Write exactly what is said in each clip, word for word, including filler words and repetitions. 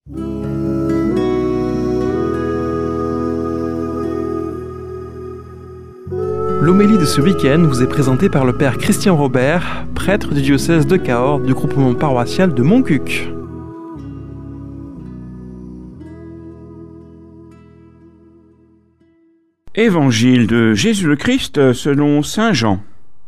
L'homélie de ce week-end vous est présentée par le père Christian Robert, prêtre du diocèse de Cahors du groupement paroissial de Montcuq. Évangile de Jésus le Christ selon saint Jean.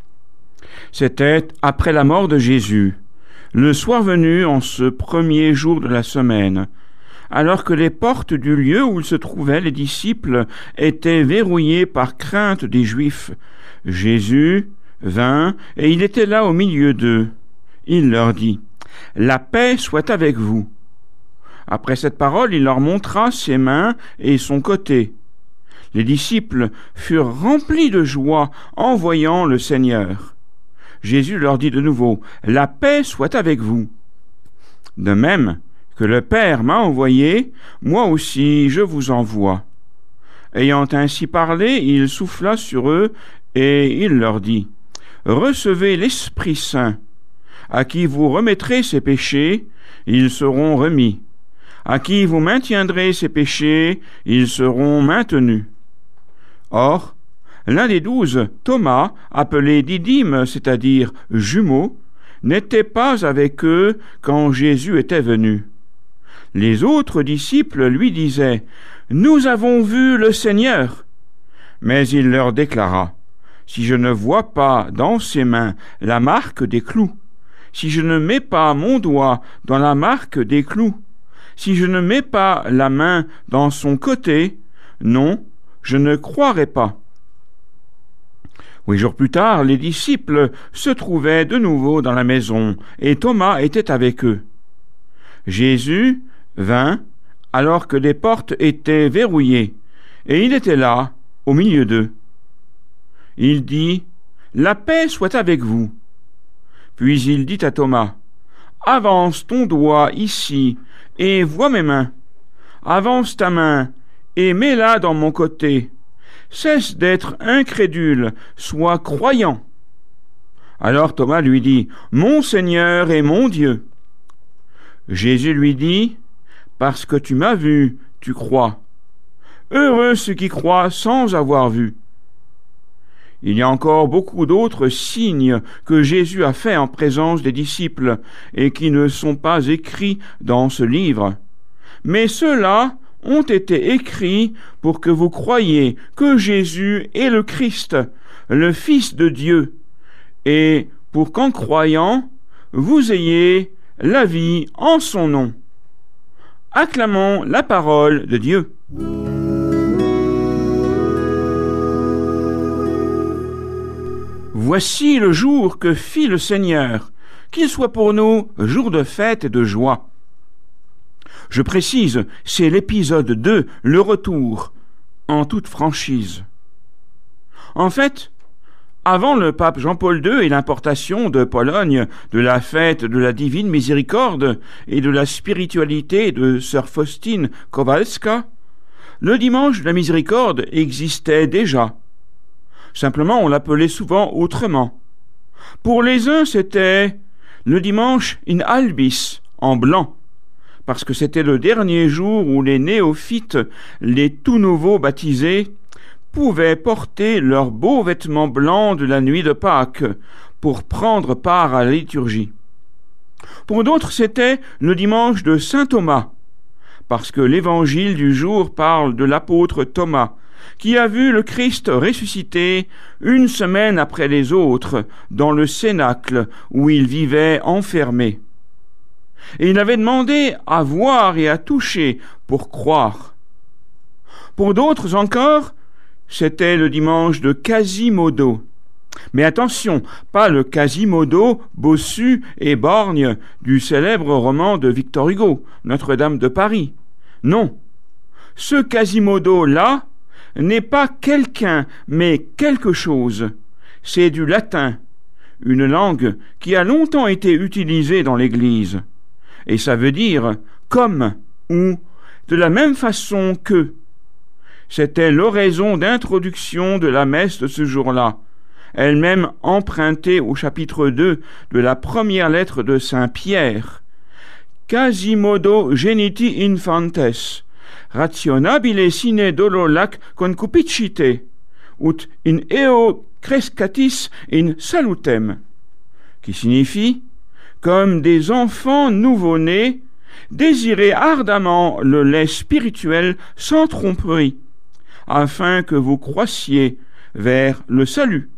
C'était après la mort de Jésus, le soir venu en ce premier jour de la semaine, alors que les portes du lieu où ils se trouvaient les disciples étaient verrouillées par crainte des Juifs. Jésus vint et il était là au milieu d'eux. Il leur dit : « La paix soit avec vous. » Après cette parole, il leur montra ses mains et son côté. Les disciples furent remplis de joie en voyant le Seigneur. Jésus leur dit de nouveau : « La paix soit avec vous. » De même que le Père m'a envoyé, moi aussi je vous envoie. Ayant ainsi parlé, il souffla sur eux et il leur dit : « Recevez l'Esprit Saint. À qui vous remettrez ses péchés, ils seront remis. À qui vous maintiendrez ses péchés, ils seront maintenus. » Or, l'un des douze, Thomas, appelé Didyme, c'est-à-dire jumeau, n'était pas avec eux quand Jésus était venu. Les autres disciples lui disaient : « Nous avons vu le Seigneur. » Mais il leur déclara : « Si je ne vois pas dans ses mains la marque des clous, si je ne mets pas mon doigt dans la marque des clous, si je ne mets pas la main dans son côté, non, je ne croirai pas. » Huit jours plus tard, les disciples se trouvaient de nouveau dans la maison, et Thomas était avec eux. Jésus vint, alors que les portes étaient verrouillées, et il était là, au milieu d'eux. Il dit : « La paix soit avec vous. » Puis il dit à Thomas : « Avance ton doigt ici, et vois mes mains. Avance ta main, et mets-la dans mon côté. Cesse d'être incrédule, sois croyant. » Alors Thomas lui dit : « Mon Seigneur et mon Dieu. » Jésus lui dit : « Parce que tu m'as vu, tu crois. Heureux ceux qui croient sans avoir vu. » Il y a encore beaucoup d'autres signes que Jésus a faits en présence des disciples et qui ne sont pas écrits dans ce livre. Mais ceux-là ont été écrits pour que vous croyiez que Jésus est le Christ, le Fils de Dieu, et pour qu'en croyant, vous ayez la vie en son nom. Acclamons la parole de Dieu. Voici le jour que fit le Seigneur, qu'il soit pour nous jour de fête et de joie. Je précise, c'est l'épisode deux, le retour, en toute franchise. En fait, avant le pape Jean-Paul deux et l'importation de Pologne de la fête de la Divine Miséricorde et de la spiritualité de sœur Faustine Kowalska, le dimanche de la Miséricorde existait déjà. Simplement, on l'appelait souvent autrement. Pour les uns, c'était le dimanche in albis, en blanc, parce que c'était le dernier jour où les néophytes, les tout nouveaux baptisés, pouvaient porter leurs beaux vêtements blancs de la nuit de Pâques pour prendre part à la liturgie. Pour d'autres, c'était le dimanche de saint Thomas, parce que l'évangile du jour parle de l'apôtre Thomas, qui a vu le Christ ressuscité une semaine après les autres dans le cénacle où il vivait enfermé. Et il avait demandé à voir et à toucher pour croire. Pour d'autres encore, c'était le dimanche de Quasimodo. Mais attention, pas le Quasimodo bossu et borgne du célèbre roman de Victor Hugo, Notre-Dame de Paris. Non, ce Quasimodo-là n'est pas quelqu'un, mais quelque chose. C'est du latin, une langue qui a longtemps été utilisée dans l'Église. Et ça veut dire comme ou de la même façon que. C'était l'oraison d'introduction de la messe de ce jour-là, elle-même empruntée au chapitre deux de la première lettre de saint Pierre, Quasimodo geniti infantes, rationabile sine dolo lac concupicite, ut in eo crescatis in salutem, qui signifie comme des enfants nouveau-nés, désirez ardemment le lait spirituel sans tromperie, afin que vous croissiez vers le salut.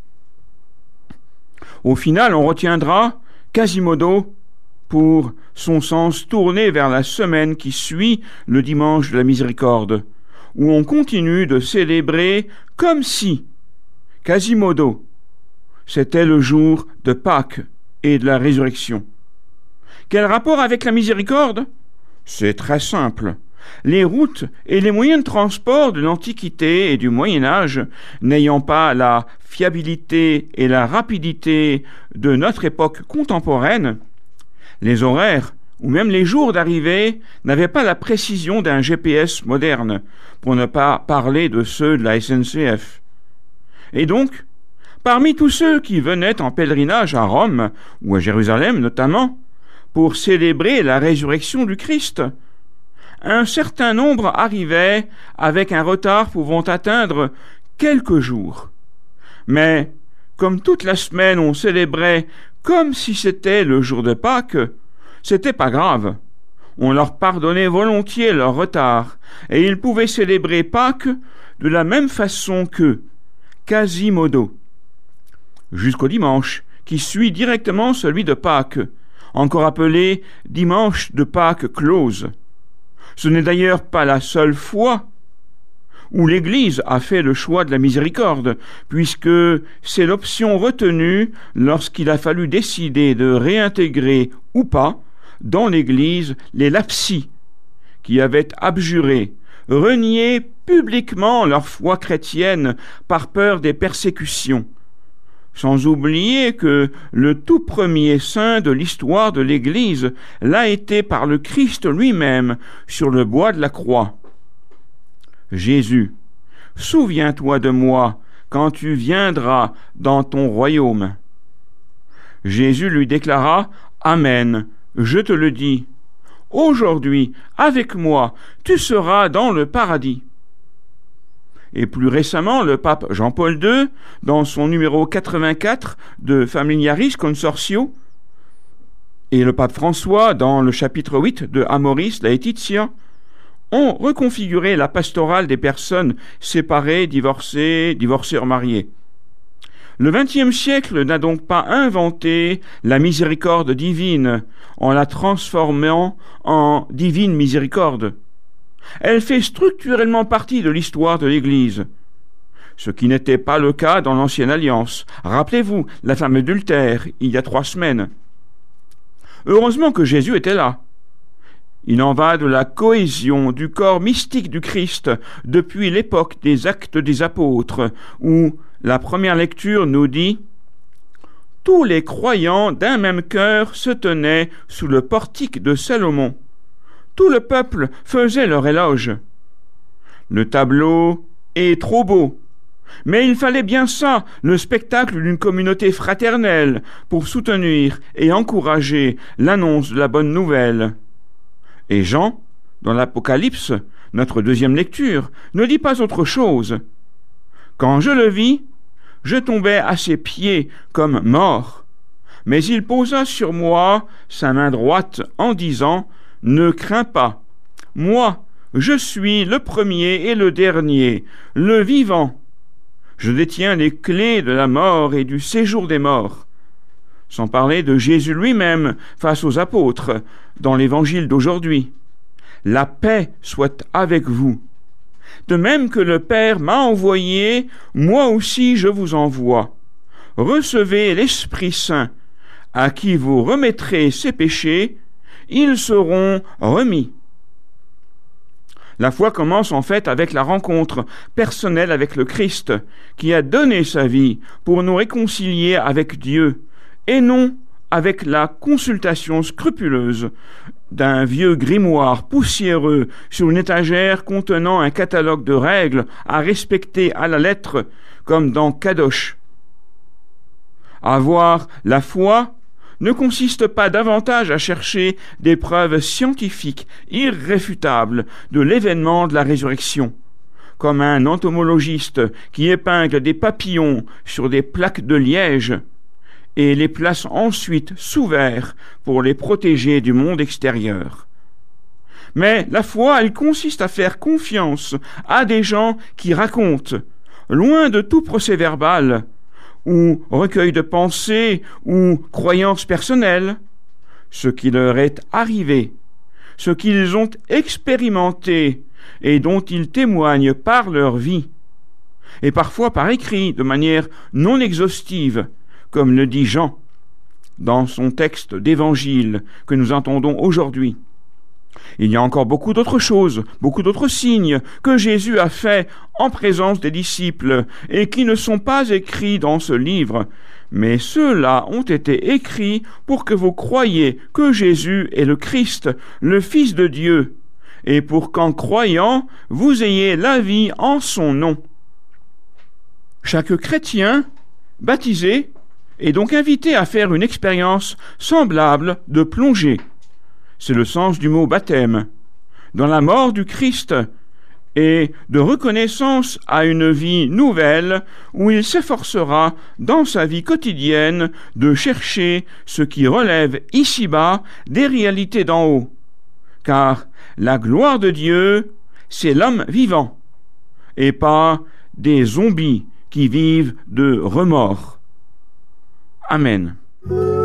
Au final, on retiendra Quasimodo pour son sens tourné vers la semaine qui suit le dimanche de la miséricorde, où on continue de célébrer comme si Quasimodo, c'était le jour de Pâques et de la résurrection. Quel rapport avec la miséricorde? C'est très simple. Les routes et les moyens de transport de l'Antiquité et du Moyen-Âge, n'ayant pas la fiabilité et la rapidité de notre époque contemporaine, les horaires ou même les jours d'arrivée n'avaient pas la précision d'un G P S moderne, pour ne pas parler de ceux de la S N C F. Et donc, parmi tous ceux qui venaient en pèlerinage à Rome, ou à Jérusalem notamment, pour célébrer la résurrection du Christ, un certain nombre arrivaient avec un retard pouvant atteindre quelques jours. Mais, comme toute la semaine on célébrait comme si c'était le jour de Pâques, c'était pas grave. On leur pardonnait volontiers leur retard, et ils pouvaient célébrer Pâques de la même façon que Quasimodo, jusqu'au dimanche, qui suit directement celui de Pâques, encore appelé dimanche de Pâques close. Ce n'est d'ailleurs pas la seule fois où l'Église a fait le choix de la miséricorde, puisque c'est l'option retenue lorsqu'il a fallu décider de réintégrer ou pas dans l'Église les lapsis qui avaient abjuré, renié publiquement leur foi chrétienne par peur des persécutions. Sans oublier que le tout premier saint de l'histoire de l'Église l'a été par le Christ lui-même sur le bois de la croix. Jésus, souviens-toi de moi quand tu viendras dans ton royaume. Jésus lui déclara, Amen, je te le dis, aujourd'hui, avec moi, tu seras dans le paradis. Et plus récemment, le pape Jean-Paul deux, dans son numéro quatre-vingt-quatre de Familiaris Consortio, et le pape François, dans le chapitre huit de Amoris Laetitia, ont reconfiguré la pastorale des personnes séparées, divorcées, divorcées ou mariées. Le vingtième siècle n'a donc pas inventé la miséricorde divine en la transformant en divine miséricorde. Elle fait structurellement partie de l'histoire de l'Église, ce qui n'était pas le cas dans l'Ancienne Alliance. Rappelez-vous la femme adultère, il y a trois semaines. Heureusement que Jésus était là. Il en va de la cohésion du corps mystique du Christ depuis l'époque des Actes des Apôtres, où la première lecture nous dit « Tous les croyants d'un même cœur se tenaient sous le portique de Salomon. Tout le peuple faisait leur éloge. Le tableau est trop beau, mais il fallait bien ça, le spectacle d'une communauté fraternelle, pour soutenir et encourager l'annonce de la bonne nouvelle. » Et Jean, dans l'Apocalypse, notre deuxième lecture, ne dit pas autre chose. Quand je le vis, je tombais à ses pieds comme mort, mais il posa sur moi sa main droite en disant « Ne crains pas, moi, je suis le premier et le dernier, le vivant. Je détiens les clés de la mort et du séjour des morts. » Sans parler de Jésus lui-même face aux apôtres dans l'évangile d'aujourd'hui. « La paix soit avec vous. De même que le Père m'a envoyé, moi aussi je vous envoie. Recevez l'Esprit Saint, à qui vous remettrez ses péchés, ils seront remis. » La foi commence en fait avec la rencontre personnelle avec le Christ, qui a donné sa vie pour nous réconcilier avec Dieu, et non avec la consultation scrupuleuse d'un vieux grimoire poussiéreux sur une étagère contenant un catalogue de règles à respecter à la lettre, comme dans Kadosh. Avoir la foi ne consiste pas davantage à chercher des preuves scientifiques irréfutables de l'événement de la résurrection, comme un entomologiste qui épingle des papillons sur des plaques de liège et les place ensuite sous verre pour les protéger du monde extérieur. Mais la foi, elle consiste à faire confiance à des gens qui racontent, loin de tout procès-verbal, ou recueil de pensées, ou croyances personnelles, ce qui leur est arrivé, ce qu'ils ont expérimenté et dont ils témoignent par leur vie, et parfois par écrit, de manière non exhaustive, comme le dit Jean dans son texte d'évangile que nous entendons aujourd'hui. Il y a encore beaucoup d'autres choses, beaucoup d'autres signes que Jésus a faits en présence des disciples et qui ne sont pas écrits dans ce livre, mais ceux-là ont été écrits pour que vous croyiez que Jésus est le Christ, le Fils de Dieu, et pour qu'en croyant, vous ayez la vie en son nom. Chaque chrétien baptisé est donc invité à faire une expérience semblable de plongée. C'est le sens du mot baptême, dans la mort du Christ et de reconnaissance à une vie nouvelle où il s'efforcera dans sa vie quotidienne de chercher ce qui relève ici-bas des réalités d'en haut. Car la gloire de Dieu, c'est l'homme vivant et pas des zombies qui vivent de remords. Amen.